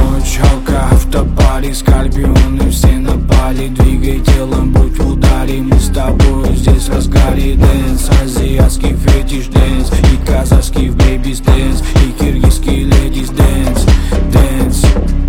Ночь, алка, автопари, скорпионы все напали. Двигай телом, будь в ударе, мы с тобой здесь в разгаре. Дэнс, азиатский фетиш дэнс, и казахский бэйбис дэнс, и киргизский ледис дэнс, дэнс.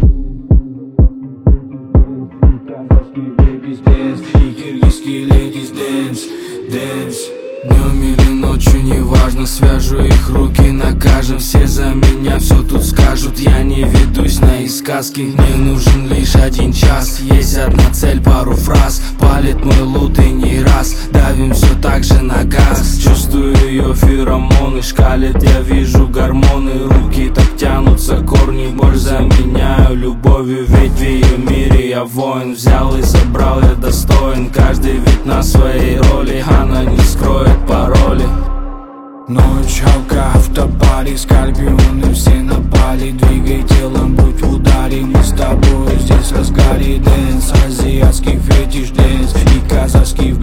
Казахский бэйбис дэнс, и киргизский ледис дэнс, дэнс. Днем или ночью, неважно, свяжу их руки, накажем. Все за меня все тут скажут, я не ведусь на их сказки. Мне нужен лишь 1 час, есть одна цель, пару фраз. Палит мой лут и не раз, давим все так же на газ. Чувствую ее феромоны, шкалит, я вижу гормоны. Руки так тянутся, корни, боль заменяю любовью. Ведь в ее мире я воин, взял и забрал, я достоин. Каждый ведь на своей роли, она не скроет пароли. Ночь, алка, автопари, скорпионы все напали. Двигай телом, будь в ударе, мы с тобой здесь в разгаре. Дэнс, азиатский фетиш дэнс, и казахский